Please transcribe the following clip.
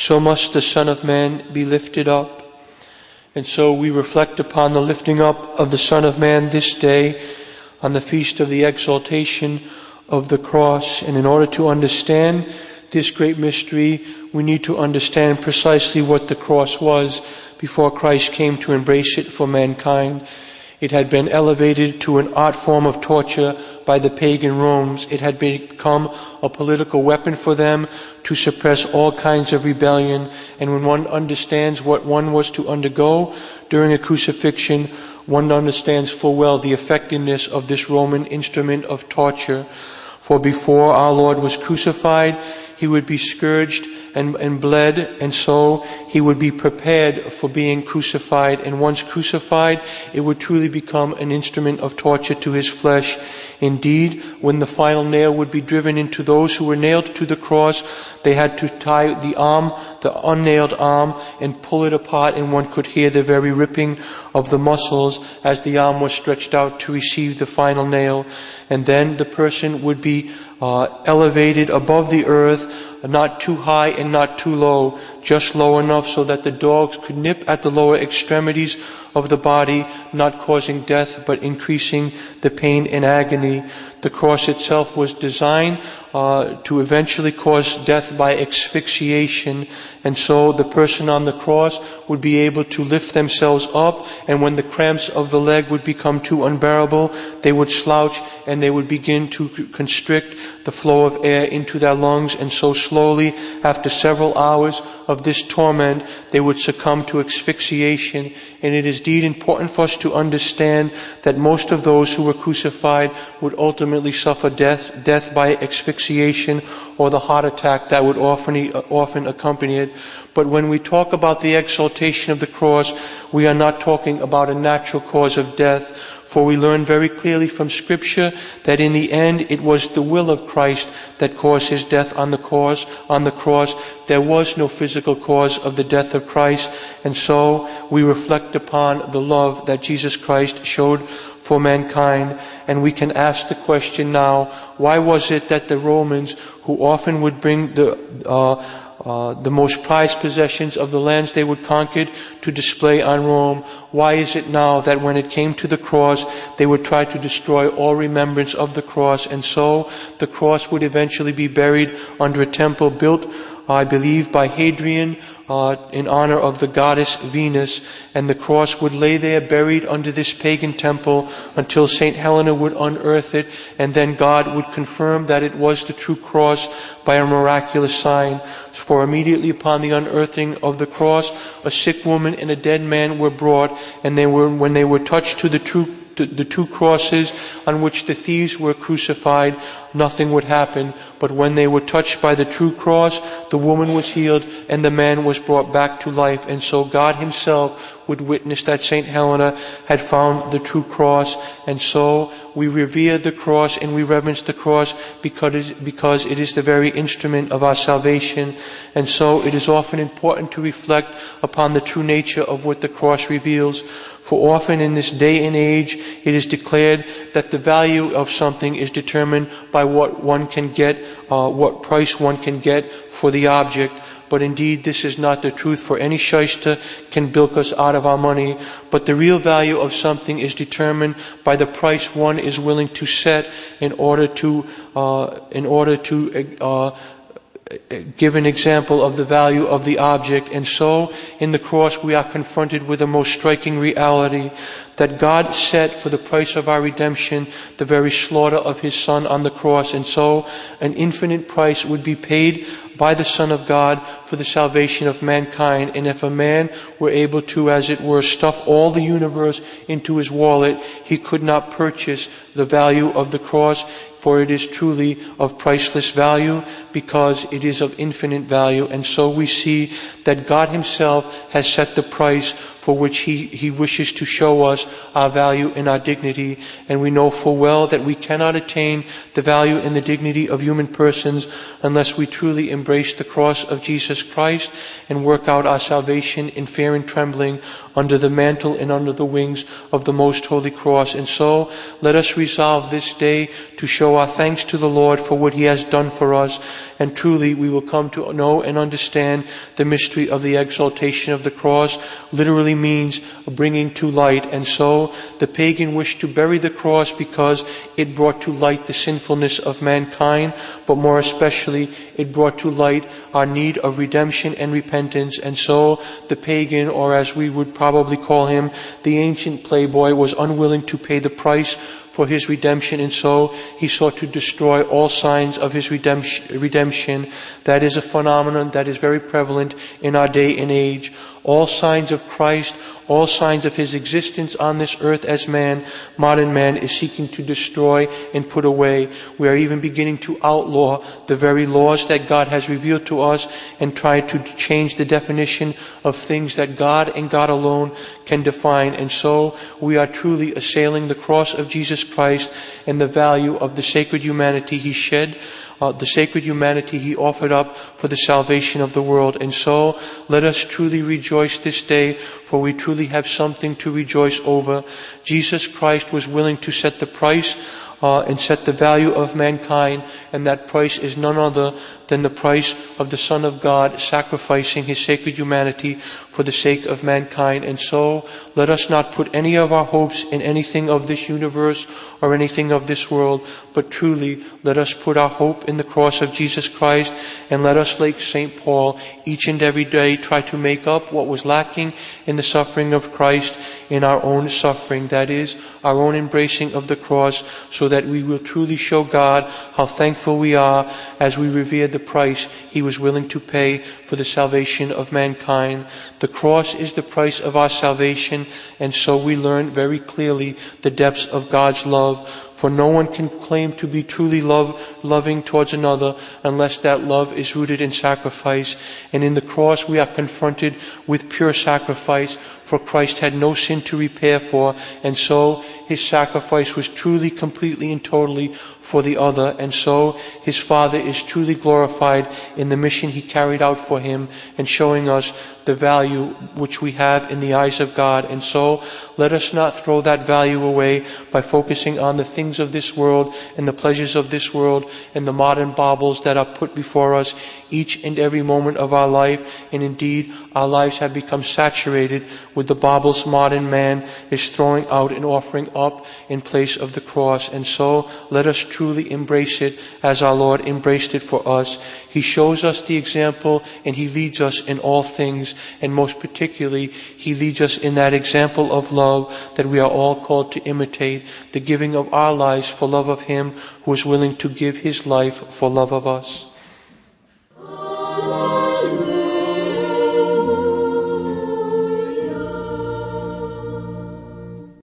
so must the Son of Man be lifted up. And so we reflect upon the lifting up of the Son of Man this day on the feast of the exaltation of the cross. And in order to understand this great mystery, we need to understand precisely what the cross was before Christ came to embrace it for mankind. It had been elevated to an art form of torture by the pagan Romans. It had become a political weapon for them to suppress all kinds of rebellion. And when one understands what one was to undergo during a crucifixion, one understands full well the effectiveness of this Roman instrument of torture. For before our Lord was crucified, he would be scourged and bled, and so he would be prepared for being crucified. And once crucified, it would truly become an instrument of torture to his flesh. Indeed, when the final nail would be driven into those who were nailed to the cross, they had to tie the arm, the unnailed arm, and pull it apart, and one could hear the very ripping of the muscles as the arm was stretched out to receive the final nail. And then the person would be elevated above the earth, not too high and not too low, just low enough so that the dogs could nip at the lower extremities of the body, not causing death but increasing the pain and agony. The cross itself was designed to eventually cause death by asphyxiation, and so the person on the cross would be able to lift themselves up, and when the cramps of the leg would become too unbearable, they would slouch and they would begin to constrict the flow of air into their lungs, and so slowly, after several hours of this torment, they would succumb to asphyxiation. And it is indeed important for us to understand that most of those who were crucified would ultimately suffer death by asphyxiation or the heart attack that would often accompany it. But when we talk about the exaltation of the cross, we are not talking about a natural cause of death, for we learn very clearly from Scripture that in the end it was the will of Christ that caused his death on the cross. There was no physical cause of the death of Christ, and so we reflect upon the love that Jesus Christ showed for mankind. And we can ask the question now, why was it that the Romans, who often would bring the most prized possessions of the lands they would conquer to display on Rome, why is it now that when it came to the cross, they would try to destroy all remembrance of the cross? And so the cross would eventually be buried under a temple built, I believe, by Hadrian in honor of the goddess Venus, and the cross would lay there buried under this pagan temple until St. Helena would unearth it, and then God would confirm that it was the true cross by a miraculous sign. For immediately upon the unearthing of the cross, a sick woman and a dead man were brought, and when they were touched to the two crosses on which the thieves were crucified, nothing would happen. But when they were touched by the true cross, the woman was healed and the man was brought back to life. And so God himself would witness that St. Helena had found the true cross. And so we revere the cross and we reverence the cross because it is the very instrument of our salvation. And so it is often important to reflect upon the true nature of what the cross reveals. For often in this day and age, it is declared that the value of something is determined by what one can get, what price one can get for the object. But indeed, this is not the truth, for any shyster can bilk us out of our money. But the real value of something is determined by the price one is willing to set in order to give an example of the value of the object. And so, in the cross, we are confronted with a most striking reality that God set for the price of our redemption the very slaughter of his Son on the cross. And so, an infinite price would be paid by the Son of God for the salvation of mankind. And if a man were able to, as it were, stuff all the universe into his wallet, he could not purchase the value of the cross, for it is truly of priceless value because it is of infinite value. And so we see that God himself has set the price for which He wishes to show us our value and our dignity. And we know full well that we cannot attain the value and the dignity of human persons unless we truly embrace the cross of Jesus Christ and work out our salvation in fear and trembling under the mantle and under the wings of the most holy cross. And so let us resolve this day to show our thanks to the Lord for what He has done for us, and truly we will come to know and understand the mystery of the exaltation of the cross. Literally means bringing to light. And so the pagan wished to bury the cross because it brought to light the sinfulness of mankind, but more especially it brought to light our need of redemption and repentance. And so the pagan, or as we would probably call him, the ancient playboy, was unwilling to pay the price for his redemption, and so he sought to destroy all signs of his redemption. That is a phenomenon that is very prevalent in our day and age. All signs of Christ, all signs of His existence on this earth as man, modern man is seeking to destroy and put away. We are even beginning to outlaw the very laws that God has revealed to us and try to change the definition of things that God and God alone can define. And so we are truly assailing the cross of Jesus Christ and the value of the sacred humanity He shed, the sacred humanity He offered up for the salvation of the world. And so let us truly rejoice this day, for we truly have something to rejoice over. Jesus Christ was willing to set the price and set the value of mankind, and that price is none other than the price of the Son of God sacrificing His sacred humanity for the sake of mankind. And so let us not put any of our hopes in anything of this universe or anything of this world, but truly let us put our hope in the cross of Jesus Christ, and let us, like St. Paul, each and every day try to make up what was lacking in the suffering of Christ in our own suffering, that is, our own embracing of the cross, so that we will truly show God how thankful we are as we revere the price He was willing to pay for the salvation of mankind. The cross is the price of our salvation, and so we learn very clearly the depths of God's love. For no one can claim to be truly loving towards another unless that love is rooted in sacrifice. And in the cross we are confronted with pure sacrifice, for Christ had no sin to repair for, and so His sacrifice was truly, completely, and totally for the other. And so His Father is truly glorified in the mission He carried out for Him, and showing us the value which we have in the eyes of God. And so let us not throw that value away by focusing on the things of this world and the pleasures of this world and the modern baubles that are put before us each and every moment of our life. And indeed, our lives have become saturated with the baubles modern man is throwing out and offering up in place of the cross. And so let us truly embrace it as our Lord embraced it for us. He shows us the example, and He leads us in all things, and most particularly He leads us in that example of love that we are all called to imitate, the giving of our lives for love of Him who is willing to give His life for love of us.